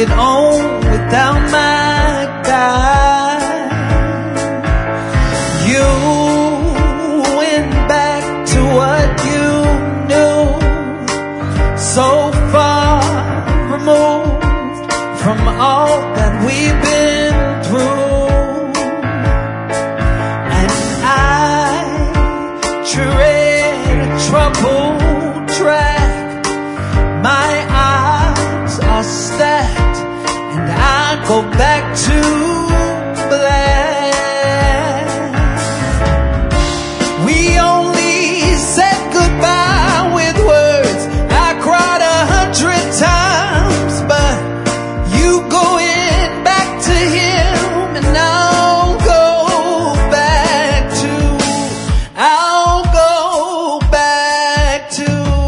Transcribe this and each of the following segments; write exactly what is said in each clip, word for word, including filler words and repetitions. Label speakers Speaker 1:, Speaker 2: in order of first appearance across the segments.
Speaker 1: it on without my guy. You went back to what you knew, so far removed from all that we've been through. And I tread a troubled track. My eyes are stacked, and I go back to black. We only said goodbye with words. I cried a hundred times, but you going back to him, and I'll go back to, I'll go back to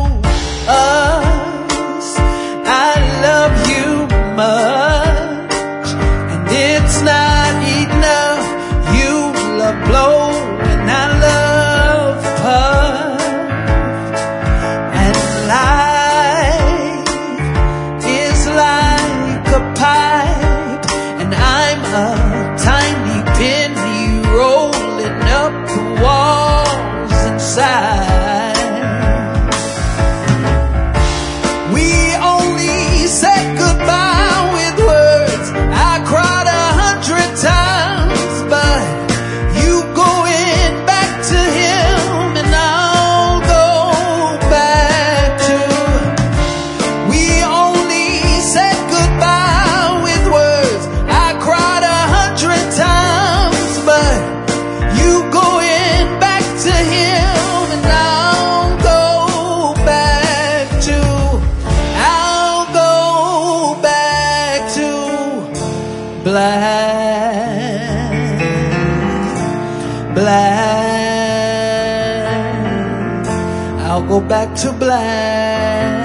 Speaker 1: us. I love you much, and it's not enough. You love blow and I love puff, and life is like a pipe, and I'm a tiny penny rolling up the walls inside. We only said goodbye with words. I cried a hundred times, but you going back to him, and I'll go back to. We only said goodbye with words. I cried a hundred times, but you going back to him, and I'll go back to, I'll go back to black, black. I'll go back to black.